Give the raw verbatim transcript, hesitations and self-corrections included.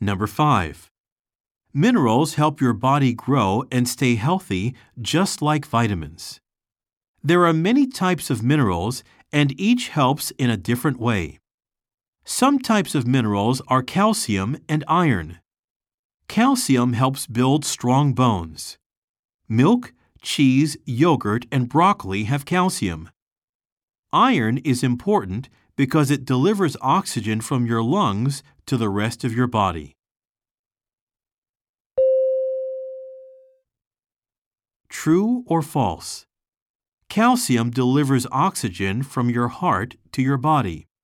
Number five. Minerals help your body grow and stay healthy just like vitamins. There are many types of minerals and each helps in a different way. Some types of minerals are calcium and iron. Calcium helps build strong bones. Milk, cheese, yogurt, and broccoli have calcium. Iron is important because it delivers oxygen from your lungs to the rest of your body. True or false? Calcium delivers oxygen from your heart to your body.